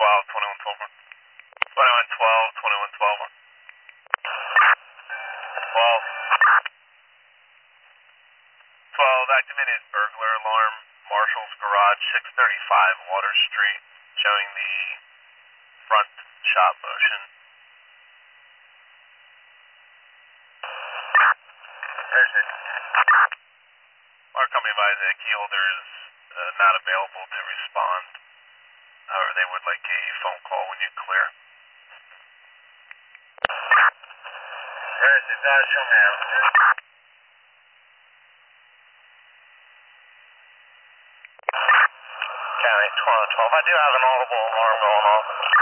2112. 2112, 2112. 12. 12, activated burglar alarm, Marshall's Garage, 635 Water Street, showing the front shot motion. There's it. Our company advised that key holder is not available to respond. However, they would like a phone call when you clear. Where is it? Show me out. County 1212. I do have an audible alarm going off.